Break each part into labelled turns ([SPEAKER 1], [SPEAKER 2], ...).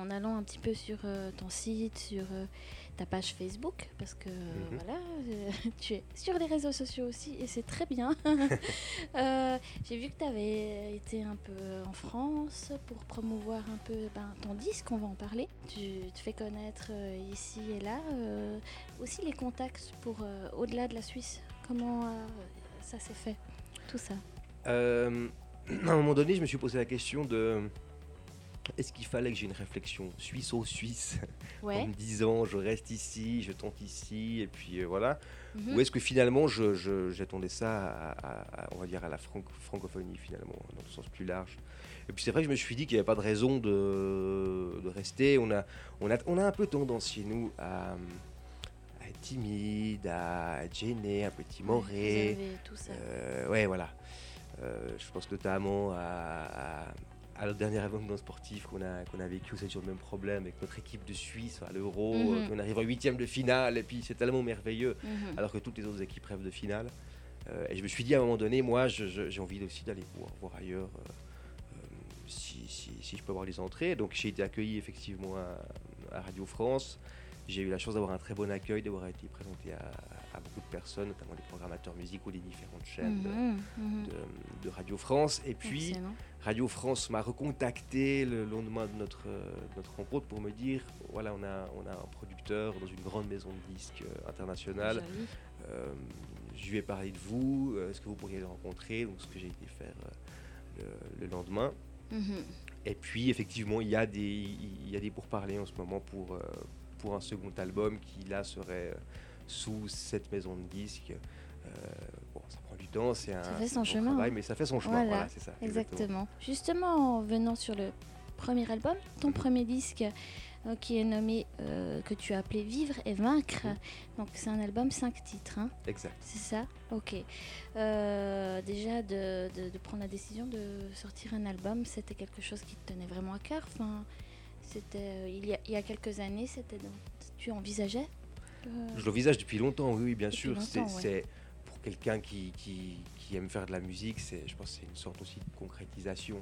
[SPEAKER 1] en allant un petit peu sur ton site, sur ta page Facebook, parce que voilà, tu es sur les réseaux sociaux aussi et c'est très bien. J'ai vu que tu avais été un peu en France pour promouvoir un peu ton disque, on va en parler. Tu te fais connaître ici et là. Aussi les contacts pour au-delà de la Suisse. Comment ça s'est fait, tout ça?
[SPEAKER 2] À un moment donné, je me suis posé la question de est-ce qu'il fallait que j'ai une réflexion suisse en
[SPEAKER 1] Ouais.
[SPEAKER 2] me disant je reste ici, je tente ici, et puis voilà.
[SPEAKER 1] Mhm.
[SPEAKER 2] Ou est-ce que finalement j'attendais ça on va dire à la francophonie finalement, dans le sens plus large. Et puis c'est vrai que je me suis dit qu'il n'y avait pas de raison de rester. On a un peu tendance chez nous à être timide, à être gêné, un peu timoré.
[SPEAKER 1] Réservé, tout ça.
[SPEAKER 2] Ouais, voilà. Je pense notamment à notre dernier événement sportif qu'on a vécu, c'est toujours le même problème avec notre équipe de Suisse à l'Euro, qu'on arrive en 8e de finale, et puis c'est tellement merveilleux, alors que toutes les autres équipes rêvent de finale. Et je me suis dit à un moment donné, moi j'ai envie aussi d'aller voir ailleurs, si je peux avoir les entrées. Donc j'ai été accueilli effectivement à Radio France. J'ai eu la chance d'avoir un très bon accueil, d'avoir été présenté à beaucoup de personnes, notamment les programmateurs musicaux des différentes chaînes de Radio France. Et puis,
[SPEAKER 1] excellent.
[SPEAKER 2] Radio France m'a recontacté le lendemain de notre rencontre pour me dire, voilà, on a un producteur dans une grande maison de disques internationale.
[SPEAKER 1] Joli.
[SPEAKER 2] Je lui ai parlé de vous, est-ce que vous pourriez le rencontrer? Donc ce que j'ai été faire le lendemain. Et puis, effectivement, il y a des pourparlers en ce moment pour un second album qui là serait sous cette maison de disques. Bon, ça prend du temps, ça
[SPEAKER 1] fait son chemin,
[SPEAKER 2] travail, mais ça fait son chemin. Voilà, c'est ça.
[SPEAKER 1] Exactement. Justement, en venant sur le premier album, ton premier disque qui est nommé, que tu as appelé Vivre et Vaincre. Donc c'est un album 5 titres. Hein.
[SPEAKER 2] Exact.
[SPEAKER 1] C'est ça? Ok. Déjà de prendre la décision de sortir un album, c'était quelque chose qui te tenait vraiment à cœur. Enfin, c'était il y a quelques années, tu envisageais
[SPEAKER 2] Je l'envisage depuis longtemps, oui, bien sûr.
[SPEAKER 1] Longtemps,
[SPEAKER 2] c'est pour quelqu'un qui aime faire de la musique, je pense que c'est une sorte aussi de concrétisation.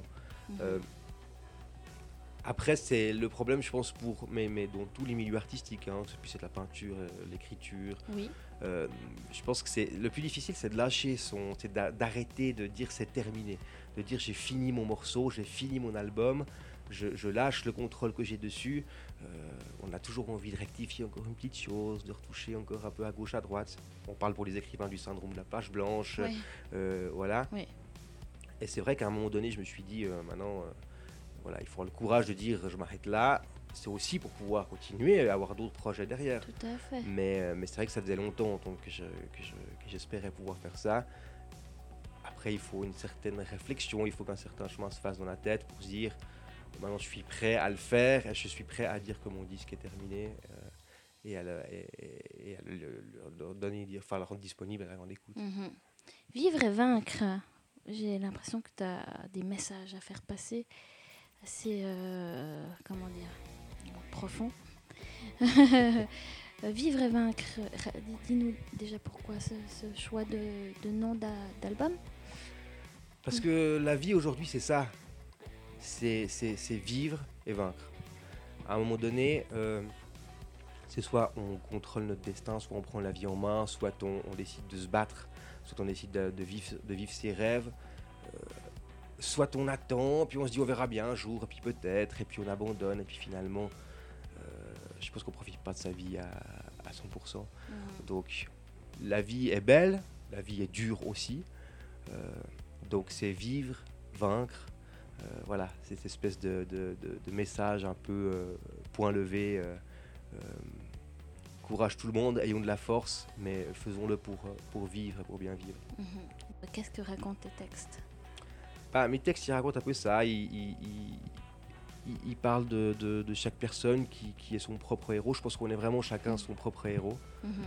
[SPEAKER 2] Après, c'est le problème, je pense, mais dans tous les milieux artistiques, hein, c'est la peinture, l'écriture.
[SPEAKER 1] Oui.
[SPEAKER 2] Je pense que le plus difficile, c'est de lâcher c'est d'arrêter de dire c'est terminé, de dire j'ai fini mon morceau, j'ai fini mon album, je lâche le contrôle que j'ai dessus. On a toujours envie de rectifier encore une petite chose, de retoucher encore un peu à gauche, à droite. On parle pour les écrivains du syndrome de la page blanche, voilà.
[SPEAKER 1] Oui.
[SPEAKER 2] Et c'est vrai qu'à un moment donné, je me suis dit maintenant. Voilà, il faut avoir le courage de dire je m'arrête là. C'est aussi pour pouvoir continuer et avoir d'autres projets derrière.
[SPEAKER 1] Tout à fait.
[SPEAKER 2] Mais c'est vrai que ça faisait longtemps que j'espérais pouvoir faire ça. Après, il faut une certaine réflexion, il faut qu'un certain chemin se fasse dans la tête pour se dire maintenant je suis prêt à le faire, et je suis prêt à dire que mon disque est terminé et à le donner, le rendre disponible à la grande écoute.
[SPEAKER 1] Vivre et vaincre, j'ai l'impression que tu as des messages à faire passer assez, comment dire, profond. Vivre et vaincre, dis-nous déjà pourquoi ce choix de nom d'album.
[SPEAKER 2] Parce que la vie aujourd'hui, c'est ça. C'est vivre et vaincre. À un moment donné, c'est soit on contrôle notre destin, soit on prend la vie en main, soit on décide de se battre, soit on décide de vivre ses rêves. Soit on attend, puis on se dit on verra bien un jour, et puis peut-être, et puis on abandonne, et puis finalement, je pense qu'on ne profite pas de sa vie à 100%. Donc la vie est belle, la vie est dure aussi. Donc c'est vivre, vaincre. Voilà, c'est cette espèce de message un peu point levé. Courage tout le monde, ayons de la force, mais faisons-le pour vivre et pour bien vivre.
[SPEAKER 1] Qu'est-ce que racontent tes textes?
[SPEAKER 2] Mes textes, ils racontent un peu ça. Ils parlent de chaque personne qui est son propre héros. Je pense qu'on est vraiment chacun son propre héros.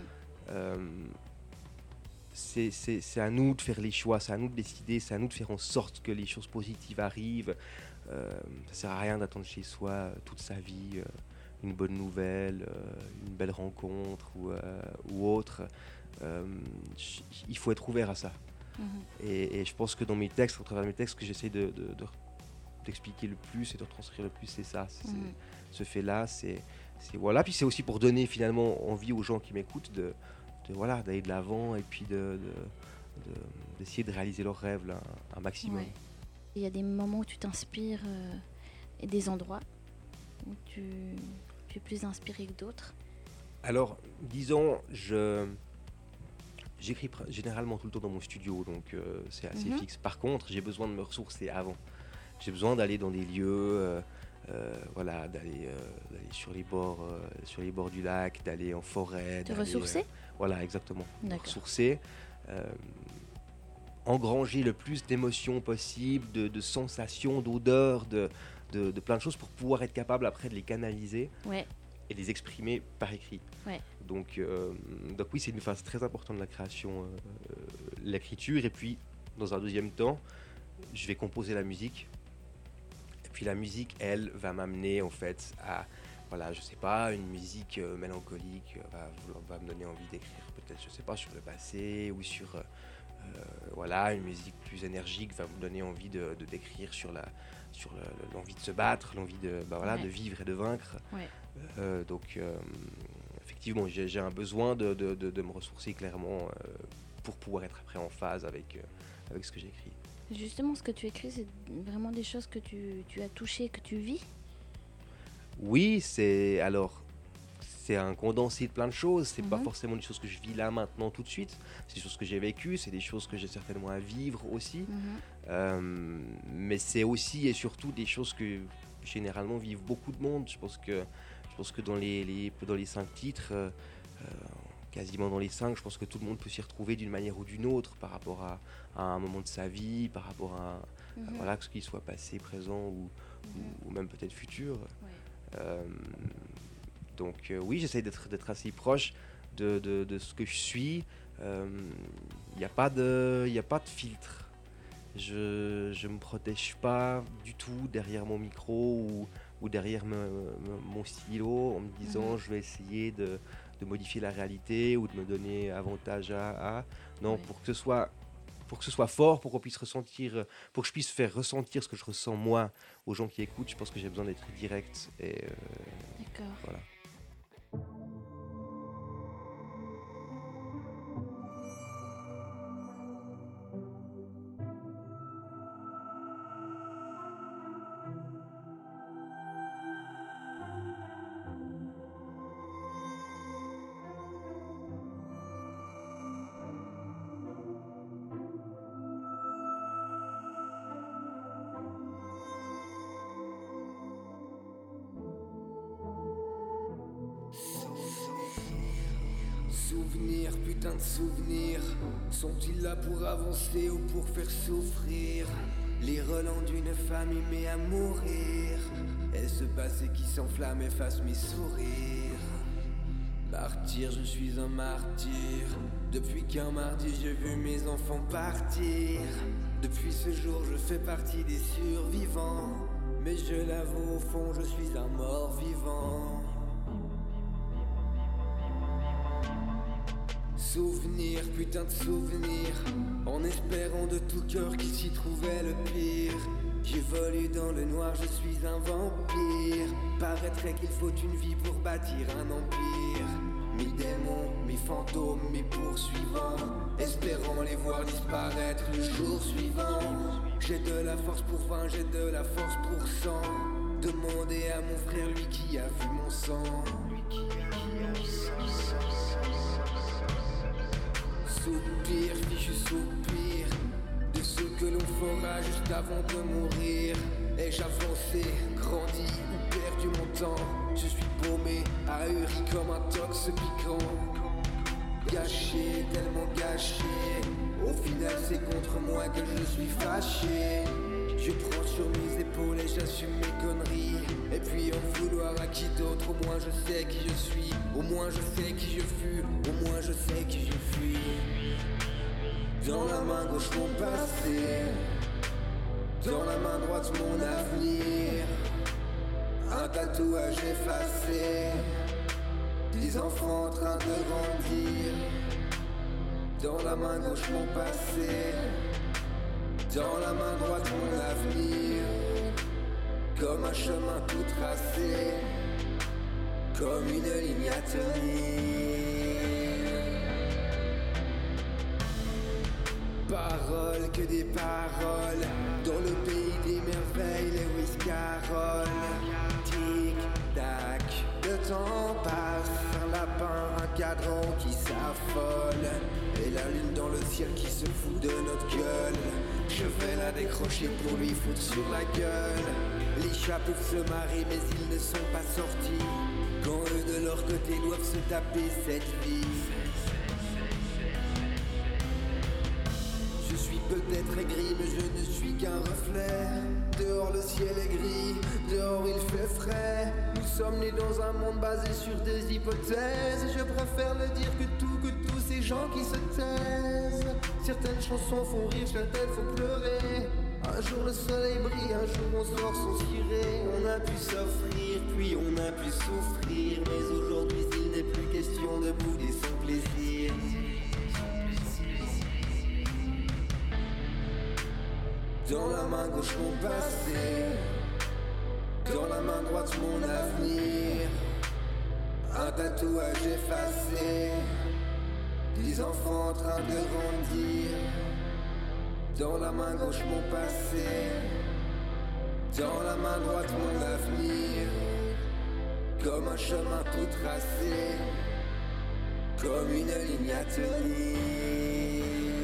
[SPEAKER 2] C'est à nous de faire les choix, c'est à nous de décider, c'est à nous de faire en sorte que les choses positives arrivent. Ça ne sert à rien d'attendre chez soi toute sa vie une bonne nouvelle, une belle rencontre ou autre. Il faut être ouvert à ça. Et je pense que dans mes textes, au travers de mes textes, que j'essaie de t'expliquer le plus et de retranscrire le plus, c'est ça. Ce fait-là, c'est voilà. Puis c'est aussi pour donner finalement envie aux gens qui m'écoutent voilà, d'aller de l'avant et puis d'essayer de réaliser leurs rêves là, un maximum.
[SPEAKER 1] Ouais. Il y a des moments où tu t'inspires et des endroits où tu es plus inspiré que d'autres.
[SPEAKER 2] Alors, disons, j'écris généralement tout le temps dans mon studio, donc c'est assez fixe. Par contre, j'ai besoin de me ressourcer avant. J'ai besoin d'aller dans des lieux, voilà, d'aller sur les bords du lac, d'aller en forêt.
[SPEAKER 1] Te ressourcer
[SPEAKER 2] voilà, exactement. Me
[SPEAKER 1] D'accord.
[SPEAKER 2] ressourcer, engranger le plus d'émotions possible, de sensations, d'odeurs, de plein de choses pour pouvoir être capable après de les canaliser.
[SPEAKER 1] Ouais.
[SPEAKER 2] Et les exprimer par écrit.
[SPEAKER 1] Ouais.
[SPEAKER 2] Donc oui, c'est une phase très importante de la création, l'écriture. Et puis, dans un deuxième temps, je vais composer la musique. Et puis la musique, elle, va m'amener en fait à, voilà, je sais pas, une musique mélancolique va me donner envie d'écrire peut-être, je sais pas, sur le passé ou sur, voilà, une musique plus énergique va me donner envie de d'écrire sur l'envie de se battre, l'envie de vivre et de vaincre.
[SPEAKER 1] Ouais.
[SPEAKER 2] Donc effectivement, j'ai un besoin de me ressourcer clairement pour pouvoir être après en phase avec ce que j'écris.
[SPEAKER 1] Justement, ce que tu écris, c'est vraiment des choses que tu as touchées, que tu vis.
[SPEAKER 2] Oui, c'est un condensé de plein de choses. C'est pas forcément des choses que je vis là maintenant tout de suite. C'est des choses que j'ai vécues, c'est des choses que j'ai certainement à vivre aussi. Mais c'est aussi et surtout des choses que généralement vivent beaucoup de monde. Je pense que dans les 5 titres, quasiment dans les 5, je pense que tout le monde peut s'y retrouver d'une manière ou d'une autre par rapport à un moment de sa vie, par rapport à voilà, que ce qui soit passé, présent ou même peut-être futur.
[SPEAKER 1] Ouais.
[SPEAKER 2] Donc oui, j'essaie d'être assez proche de ce que je suis. Il n'y a pas de filtre. Je me protège pas du tout derrière mon micro ou derrière mon stylo en me disant je vais essayer de modifier la réalité ou de me donner avantage à. Non,
[SPEAKER 1] Ouais.
[SPEAKER 2] pour que ce soit fort, pour qu'on puisse ressentir, pour que je puisse faire ressentir ce que je ressens moi aux gens qui écoutent, je pense que j'ai besoin d'être direct et
[SPEAKER 1] D'accord.
[SPEAKER 2] voilà.
[SPEAKER 3] Souvenirs, putain de souvenirs, sont-ils là pour avancer ou pour faire souffrir? Les relents d'une femme aimée à mourir, et ce passé qui s'enflamme efface mes sourires. Martyr, je suis un martyr, depuis qu'un mardi j'ai vu mes enfants partir. Depuis ce jour je fais partie des survivants, mais je l'avoue au fond je suis un mort vivant. Souvenirs, putain de souvenirs, en espérant de tout cœur qu'il s'y trouvait le pire. J'évolue dans le noir, je suis un vampire. Paraîtrait qu'il faut une vie pour bâtir un empire. Mes démons, mes fantômes, mes poursuivants, espérant les voir disparaître le jour suivant. J'ai de la force pour 20, j'ai de la force pour 100. Demandez à mon frère, lui qui a vu mon sang. Soupir, fichu soupir, de ce que l'on fera juste avant de mourir. Ai-je avancé, grandi ou perdu mon temps? Je suis paumé, ahuri comme un tox piquant. Gâché, tellement gâché, au final c'est contre moi que je suis fâché. Je prends sur mes épaules et j'assume mes conneries. Et puis en vouloir à qui d'autre, au moins je sais qui je suis. Au moins je sais qui je fus, au moins je sais qui je fuis. Dans la main gauche mon passé, dans la main droite mon avenir. Un tatouage effacé, des enfants en train de grandir. Dans la main gauche mon passé, dans la main droite mon avenir. comme un chemin tout tracé, comme une ligne à tenir. Paroles que des paroles, dans le pays des merveilles, Lewis Carroll. Tic tac, le temps passe, un lapin, un cadran qui s'affole, et la lune dans le ciel qui se fout de notre gueule. Je vais la décrocher pour lui foutre sur la gueule. Les chats peuvent se marrer mais ils ne sont pas sortis, quand eux de leur côté doivent se taper cette vie. Je suis peut-être aigri mais je ne suis qu'un reflet. Dehors le ciel est gris, dehors il fait frais. Nous sommes nés dans un monde basé sur des hypothèses. Je préfère le dire que tous ces gens qui se taisent. Certaines chansons font rire, certaines font pleurer. Un jour le soleil brille, un jour on sort sans cirer. On a pu s'offrir, puis on a pu souffrir, mais aujourd'hui il n'est plus question de bouder son plaisir. Dans la main gauche mon passé, dans la main droite mon avenir. Un tatouage effacé, des enfants en train de grandir. Dans la main gauche mon passé, dans la main droite mon avenir. Comme un chemin tout tracé, comme une ligne à tenir.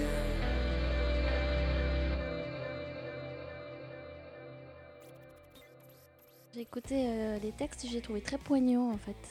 [SPEAKER 1] J'ai écouté les textes, j'ai trouvé très poignant en fait.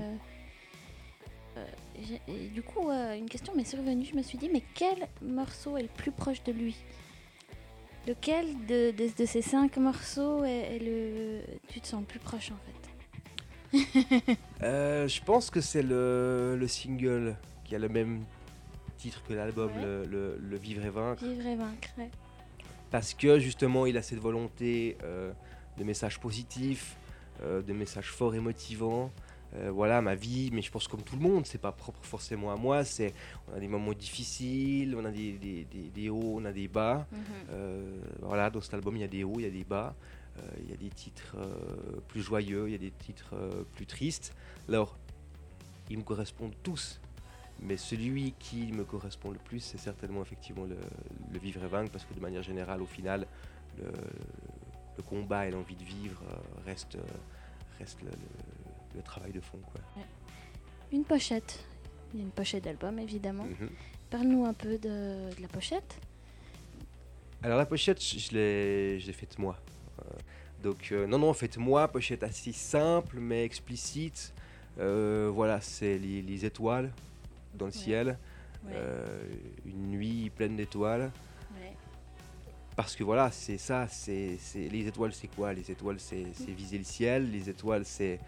[SPEAKER 1] Et du coup, une question m'est survenue. Je me suis dit, mais quel morceau est le plus proche de lui? Lequel de ces 5 morceaux tu te sens le plus proche en fait?
[SPEAKER 2] Je pense que c'est le single qui a le même titre que l'album,
[SPEAKER 1] Ouais.
[SPEAKER 2] le Vivre et Vaincre.
[SPEAKER 1] Vivre et vaincre, ouais.
[SPEAKER 2] Parce que justement, il a cette volonté de messages positifs, de messages forts et motivants. Voilà, ma vie, mais je pense comme tout le monde, c'est pas propre forcément à moi. On a des moments difficiles, on a des hauts, on a des bas. Voilà, dans cet album, il y a des hauts, il y a des bas. Il y a des titres plus joyeux, il y a des titres plus tristes. Alors, ils me correspondent tous. Mais celui qui me correspond le plus, c'est certainement effectivement le Vivre et Vaincre, parce que de manière générale, au final, le combat et l'envie de vivre reste le travail de fond, quoi.
[SPEAKER 1] Une pochette. Il y a une pochette d'album évidemment.
[SPEAKER 2] Mhm.
[SPEAKER 1] Parle-nous un peu de la pochette.
[SPEAKER 2] Alors la pochette, je l'ai faite moi. Non, faites moi, pochette assez simple mais explicite. Voilà, c'est les étoiles dans le ciel,
[SPEAKER 1] Ouais.
[SPEAKER 2] une nuit pleine d'étoiles.
[SPEAKER 1] Ouais.
[SPEAKER 2] Parce que voilà, c'est ça, les étoiles c'est quoi? Les étoiles c'est viser le ciel, les étoiles c'est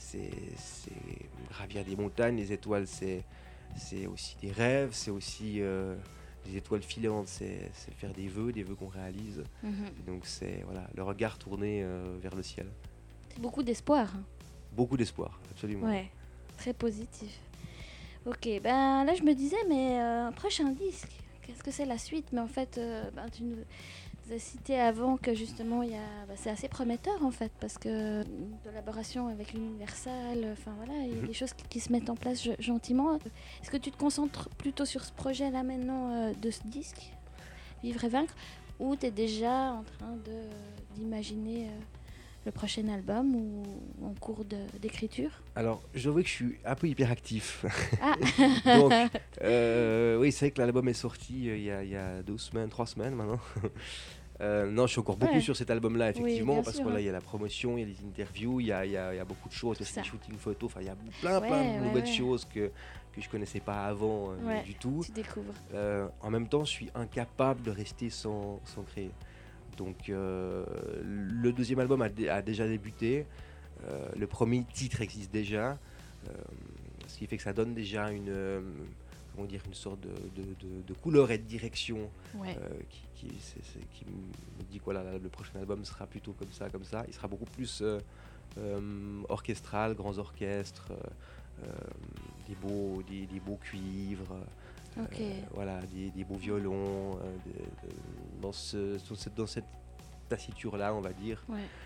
[SPEAKER 2] gravir des montagnes, les étoiles c'est aussi des rêves, c'est aussi les étoiles filantes, c'est faire des vœux qu'on réalise. Donc c'est voilà, le regard tourné vers le ciel.
[SPEAKER 1] C'est beaucoup d'espoir. Hein.
[SPEAKER 2] Beaucoup d'espoir, absolument.
[SPEAKER 1] Ouais, très positif. Ok, ben là je me disais, mais un prochain disque, qu'est-ce que c'est la suite? Mais en fait, tu nous as cité avant que justement c'est assez prometteur en fait, parce que une collaboration avec l'Universal, enfin voilà, il y a des choses qui se mettent en place gentiment. Est-ce que tu te concentres plutôt sur ce projet-là maintenant de ce disque, Vivre et Vaincre, ou tu es déjà en train d'imaginer le prochain album ou en cours d'écriture?
[SPEAKER 2] Alors, je dois avouer que je suis un peu hyperactif.
[SPEAKER 1] Ah.
[SPEAKER 2] Donc, oui, c'est vrai que l'album est sorti il y a 2 semaines, 3 semaines maintenant. Non, je suis encore beaucoup sur cet album-là, effectivement,
[SPEAKER 1] bien
[SPEAKER 2] parce
[SPEAKER 1] sûr,
[SPEAKER 2] que là, il y a la promotion, il y a des interviews, il y a beaucoup de choses, aussi
[SPEAKER 1] ça.
[SPEAKER 2] des shootings photos, enfin, il y a plein de nouvelles choses que je connaissais pas avant du tout.
[SPEAKER 1] Tu découvres.
[SPEAKER 2] En même temps, je suis incapable de rester sans créer. Donc, le deuxième album a déjà débuté, le premier titre existe déjà, ce qui fait que ça donne déjà une sorte de couleur et de direction qui me dit que voilà, le prochain album sera plutôt comme ça. Il sera beaucoup plus orchestral, grands orchestres, des beaux cuivres, voilà, des beaux violons, dans cette tassiture-là, on va dire.
[SPEAKER 1] Ouais.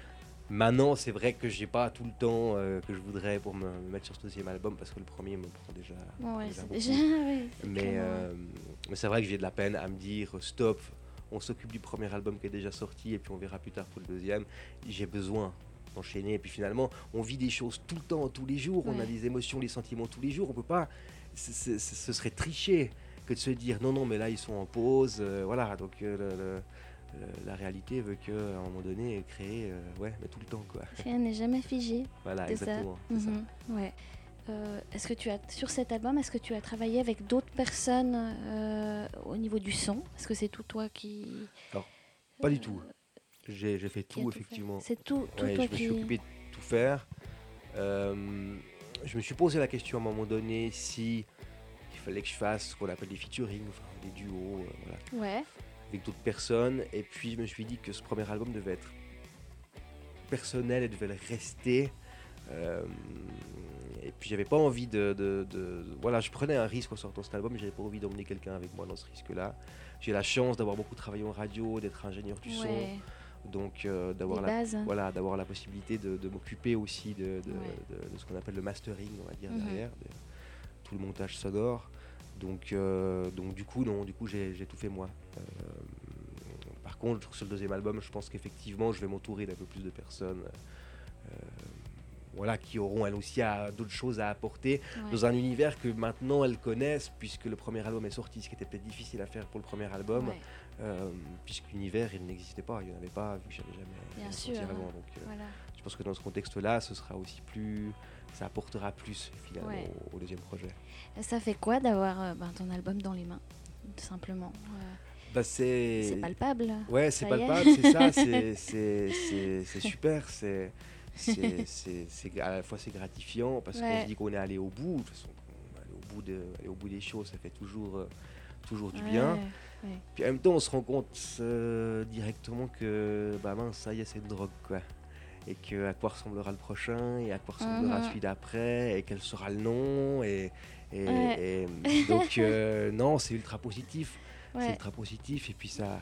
[SPEAKER 2] Maintenant, c'est vrai que j'ai pas tout le temps que je voudrais pour me mettre sur ce deuxième album parce que le premier me prend déjà.
[SPEAKER 1] Ouais,
[SPEAKER 2] déjà
[SPEAKER 1] c'est
[SPEAKER 2] beaucoup.
[SPEAKER 1] déjà. Oui, c'est
[SPEAKER 2] Mais,
[SPEAKER 1] clairement, ouais.
[SPEAKER 2] mais c'est vrai que j'ai de la peine à me dire stop, on s'occupe du premier album qui est déjà sorti et puis on verra plus tard pour le deuxième. J'ai besoin d'enchaîner et puis finalement on vit des choses tout le temps, tous les jours, on a
[SPEAKER 1] Ouais.
[SPEAKER 2] des émotions, des sentiments tous les jours, on peut pas, ce serait tricher que de se dire non mais là ils sont en pause, voilà donc la réalité veut que à un moment donné créer mais tout le temps quoi.
[SPEAKER 1] Rien n'est jamais figé.
[SPEAKER 2] Voilà
[SPEAKER 1] C'est ça.
[SPEAKER 2] exactement, c'est ça.
[SPEAKER 1] Ouais. Est-ce que tu as sur cet album, est-ce que tu as travaillé avec d'autres personnes au niveau du son? Est-ce que c'est tout toi qui
[SPEAKER 2] Pas du tout. J'ai fait
[SPEAKER 1] qui a
[SPEAKER 2] tout
[SPEAKER 1] fait
[SPEAKER 2] effectivement.
[SPEAKER 1] C'est tout
[SPEAKER 2] Ouais,
[SPEAKER 1] toi
[SPEAKER 2] je me
[SPEAKER 1] qui.
[SPEAKER 2] suis occupé de tout faire. Je me suis posé la question à un moment donné si il fallait que je fasse ce qu'on appelle des featuring, enfin des duos, voilà,
[SPEAKER 1] Ouais.
[SPEAKER 2] avec d'autres personnes. Et puis je me suis dit que ce premier album devait être personnel et devait le rester. Et puis j'avais pas envie voilà, je prenais un risque en sortant cet album, mais j'avais pas envie d'emmener quelqu'un avec moi dans ce risque-là. J'ai la chance d'avoir beaucoup travaillé en radio, d'être ingénieur du son,
[SPEAKER 1] Ouais.
[SPEAKER 2] donc d'avoir
[SPEAKER 1] Les bases.
[SPEAKER 2] d'avoir la possibilité de m'occuper aussi de
[SPEAKER 1] Ouais.
[SPEAKER 2] ce qu'on appelle le mastering, on va dire,
[SPEAKER 1] Mhm.
[SPEAKER 2] derrière, de tout le montage sonore. Donc du coup j'ai tout fait moi. Par contre, sur le deuxième album, je pense qu'effectivement, je vais m'entourer d'un peu plus de personnes voilà, qui auront elles aussi d'autres choses à apporter
[SPEAKER 1] Ouais.
[SPEAKER 2] dans un univers que maintenant elles connaissent, puisque le premier album est sorti, ce qui était peut-être difficile à faire pour le premier album,
[SPEAKER 1] Ouais.
[SPEAKER 2] puisqu'univers il n'existait pas, il n'y en avait pas, vu que j'avais
[SPEAKER 1] Bien
[SPEAKER 2] jamais
[SPEAKER 1] sûr.
[SPEAKER 2] sorti avant. Donc
[SPEAKER 1] Voilà.
[SPEAKER 2] je pense que dans ce contexte-là, ce sera aussi plus, ça apportera plus finalement
[SPEAKER 1] Ouais.
[SPEAKER 2] au deuxième projet.
[SPEAKER 1] Et ça fait quoi d'avoir ton album dans les mains, tout simplement? C'est palpable.
[SPEAKER 2] Ouais, c'est
[SPEAKER 1] Ça y est.
[SPEAKER 2] palpable, c'est ça, c'est super, à la fois c'est gratifiant parce qu'on
[SPEAKER 1] Ouais.
[SPEAKER 2] se dit qu'on est allé au bout. De toute façon, aller au bout des choses, ça fait toujours du
[SPEAKER 1] Ouais,
[SPEAKER 2] bien.
[SPEAKER 1] ouais.
[SPEAKER 2] Puis en même temps, on se rend compte directement que mince, ça y est, c'est une drogue quoi. Et que à quoi ressemblera le prochain, et à quoi ressemblera celui d'après, et quel sera le nom, et donc non, c'est ultra positif. C'est
[SPEAKER 1] Ouais.
[SPEAKER 2] ultra positif et puis ça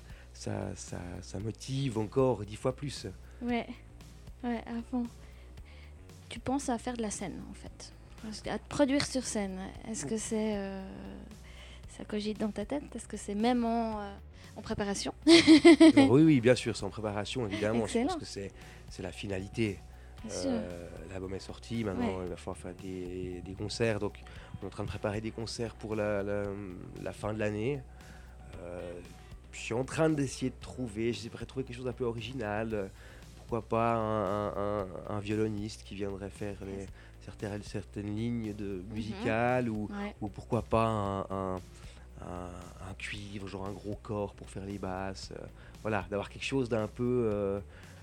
[SPEAKER 2] motive encore 10 fois plus.
[SPEAKER 1] Ouais, à fond. Tu penses à faire de la scène en fait, à te produire sur scène. Est-ce que ça cogite dans ta tête? Est-ce que c'est même en préparation?
[SPEAKER 2] Alors, oui, bien sûr, c'est en préparation évidemment.
[SPEAKER 1] Excellent.
[SPEAKER 2] Je pense que c'est la finalité.
[SPEAKER 1] Bien sûr.
[SPEAKER 2] L'album est sorti, maintenant il va falloir faire des concerts. Donc on est en train de préparer des concerts pour la fin de l'année. Je suis en train d'essayer de j'aimerais trouver quelque chose d'un peu original. Pourquoi pas un violoniste qui viendrait faire certaines lignes musicales ou pourquoi pas un cuivre, genre un gros corps pour faire les basses. Voilà, d'avoir quelque chose d'un peu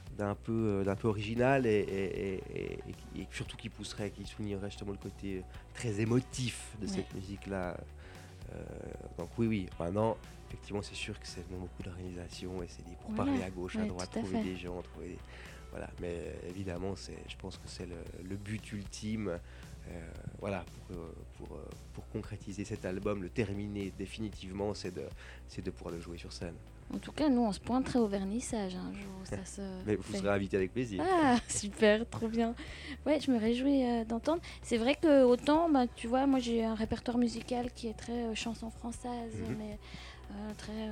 [SPEAKER 2] original et surtout qui soulignerait justement le côté très émotif de cette musique-là. Donc oui, maintenant, effectivement, c'est sûr que c'est beaucoup d'organisation et c'est pour parler à gauche, à droite, trouver des gens, voilà. Mais évidemment, je pense que c'est le but ultime, voilà, pour concrétiser cet album, le terminer définitivement, c'est de pouvoir le jouer sur scène.
[SPEAKER 1] En tout cas, nous, on se pointerait au vernissage un jour. Ça se
[SPEAKER 2] Mais vous serez invité avec plaisir.
[SPEAKER 1] Ah, super, trop bien. Ouais, je me réjouis d'entendre. C'est vrai que autant, tu vois, moi j'ai un répertoire musical qui est très chanson française, mais très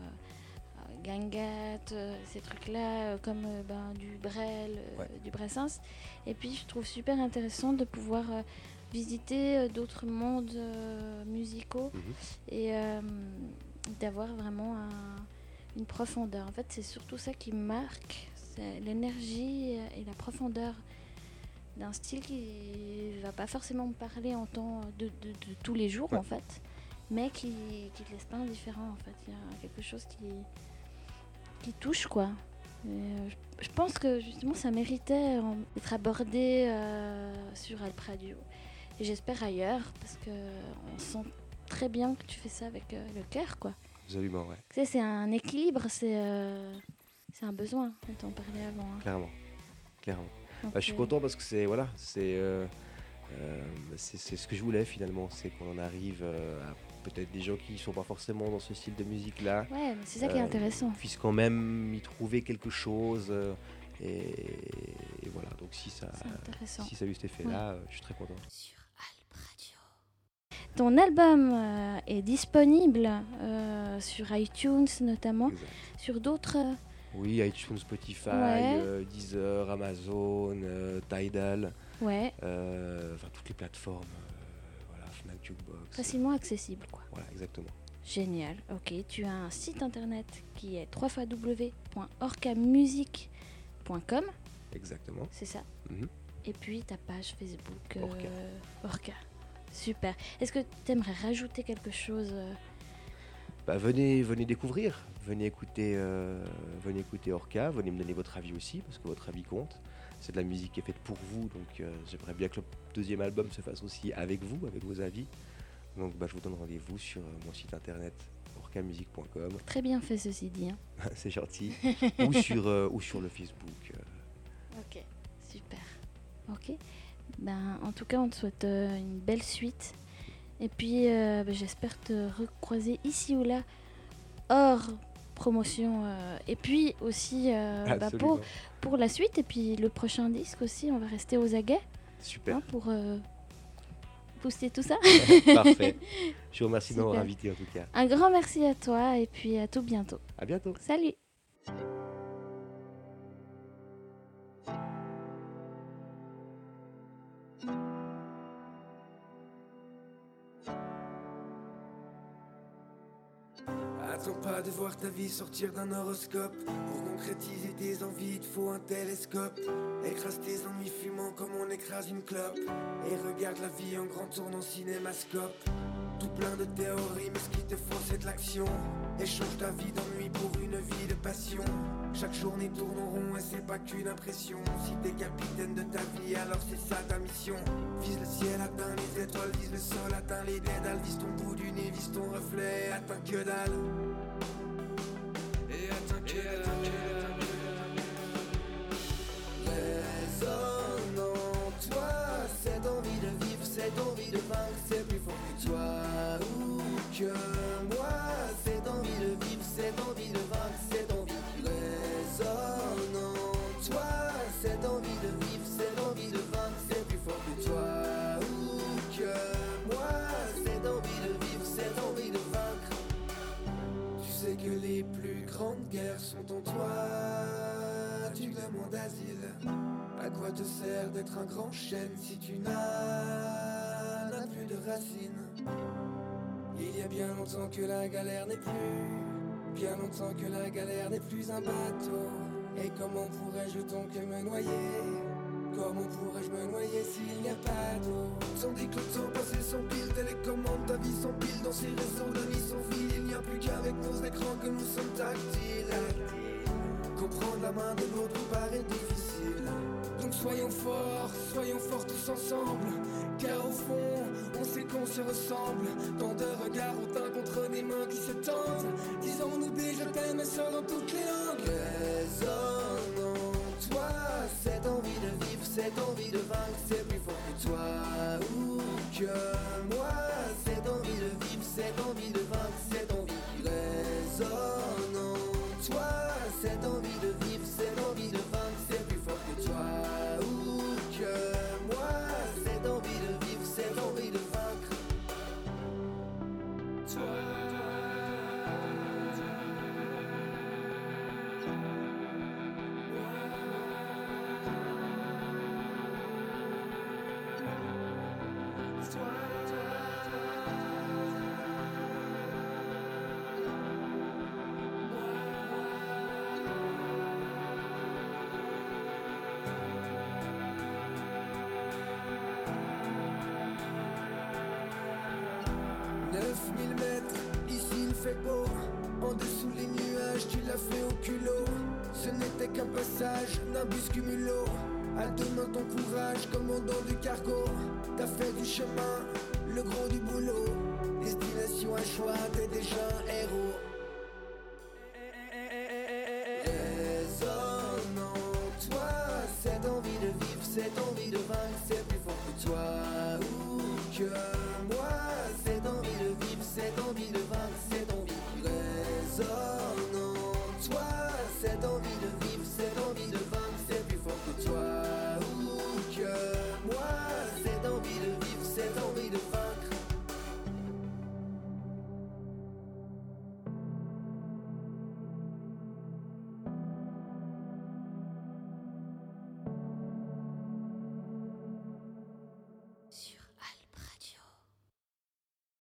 [SPEAKER 1] gangat, ces trucs-là, comme du Brel, du Brassens. Et puis je trouve super intéressant de pouvoir visiter d'autres mondes musicaux et d'avoir vraiment une profondeur. En fait, c'est surtout ça qui me marque, c'est l'énergie et la profondeur d'un style qui va pas forcément me parler en temps de tous les jours en fait, mais qui te laisse pas indifférent en fait. Il y a quelque chose qui touche quoi. Je pense que justement ça méritait d'être abordé sur Alp Radio et j'espère ailleurs parce que on sent très bien que tu fais ça avec le cœur quoi.
[SPEAKER 2] Absolument, ouais.
[SPEAKER 1] Tu sais, c'est un équilibre, c'est un besoin, on t'en parlait avant. Hein.
[SPEAKER 2] Clairement. Je suis content parce que c'est ce que je voulais finalement, c'est qu'on en arrive à peut-être des gens qui ne sont pas forcément dans ce style de musique-là.
[SPEAKER 1] Ouais, mais c'est ça qui est intéressant.
[SPEAKER 2] Puissent quand même y trouver quelque chose Et voilà, donc si ça a eu cet effet-là, je suis très content.
[SPEAKER 1] Sur Alp Radio. Ton album est disponible sur iTunes notamment,
[SPEAKER 2] Exact.
[SPEAKER 1] sur d'autres...
[SPEAKER 2] Oui, iTunes, Spotify, Deezer, Amazon, Tidal, toutes les plateformes, Fnac, Jukebox.
[SPEAKER 1] Facilement accessible, quoi.
[SPEAKER 2] Voilà, exactement.
[SPEAKER 1] Génial, ok. Tu as un site internet qui est www.orcamusic.com.
[SPEAKER 2] Exactement.
[SPEAKER 1] C'est ça.
[SPEAKER 2] Mm-hmm.
[SPEAKER 1] Et puis ta page Facebook
[SPEAKER 2] Orca.
[SPEAKER 1] Super. Est-ce que tu aimerais rajouter quelque chose
[SPEAKER 2] Venez découvrir, venez écouter Orca, venez me donner votre avis aussi, parce que votre avis compte. C'est de la musique qui est faite pour vous, donc j'aimerais bien que le deuxième album se fasse aussi avec vous, avec vos avis. Donc je vous donne rendez-vous sur mon site internet orcamusic.com.
[SPEAKER 1] Très bien fait ceci dit. Hein.
[SPEAKER 2] C'est gentil. ou sur le Facebook.
[SPEAKER 1] Ok, super. Ok. En tout cas, on te souhaite une belle suite. Et puis, j'espère te recroiser ici ou là, hors promotion. Et puis aussi pour la suite. Et puis le prochain disque aussi, on va rester aux aguets.
[SPEAKER 2] Super.
[SPEAKER 1] Pour booster tout ça.
[SPEAKER 2] Parfait. Je vous remercie de m'avoir invité en tout cas.
[SPEAKER 1] Un grand merci à toi et puis à tout bientôt.
[SPEAKER 2] À bientôt.
[SPEAKER 1] Salut.
[SPEAKER 3] Attends pas de voir ta vie sortir d'un horoscope. Pour concrétiser tes envies, il te faut un télescope. Écrase tes ennuis fumant comme on écrase une clope. Et regarde la vie en grand tournant cinémascope. Tout plein de théories, mais ce qu'il te faut c'est de l'action. Échange ta vie d'ennui pour une vie de passion. Chaque journée tourne en rond et c'est pas qu'une impression. Si t'es capitaine de ta vie, alors c'est ça ta mission. Vise le ciel, atteins les étoiles, vise le sol, atteins les dédales. Vise ton bout du nez, vise ton reflet, atteins que dalle. Et atteins que dalle. Résonne en toi, cette envie de vivre, cette envie de vaincre, c'est plus fort que toi ou que moi. Cette envie de vivre, cette envie de vaincre, cette envie résonne en toi. Cette envie de vivre, cette envie de vaincre, c'est plus fort que toi ou que moi. Cette envie de vivre, cette envie de vaincre. Tu sais que les plus grandes guerres sont en toi. Tu demandes asile. À quoi te sert d'être un grand chêne si tu n'as plus de racines? Il y a bien longtemps que la galère n'est plus, bien longtemps que la galère n'est plus un bateau. Et comment pourrais-je donc me noyer? Comment pourrais-je me noyer s'il n'y a pas d'eau? Tandis que le temps passé s'empile, télécommande, ta vie s'empile dans ces réseaux d'amis sans fil. Il n'y a plus qu'avec nos écrans que nous sommes tactiles. Comprendre la main de l'autre nous paraît difficile. Donc soyons forts tous ensemble. Car au fond, on sait qu'on se ressemble. Tant de regards hautains contre des mains qui se tendent. Disons-nous des je t'aime et ça dans toutes les langues. Résonne en toi, cette envie de vivre, cette envie de vaincre, c'est plus fort que toi ou que moi. Cette envie de vivre, cette envie de vaincre, cette envie qui résonne en toi. Cette envie de vivre, cette envie de vaincre, c'est plus fort que toi ou que moi. Cette envie de vivre, cette envie de vaincre. Toi. 9000 mètres, ici il fait beau. En dessous les nuages, tu l'as fait au culot. Ce n'était qu'un passage d'un bus cumulo. À demain ton courage, commandant du cargo. T'as fait du chemin, le gros du boulot. Destination à choix, t'es déjà un héros. Résonne en toi, cette envie de vivre, cette envie de vaincre, c'est plus fort que toi ou que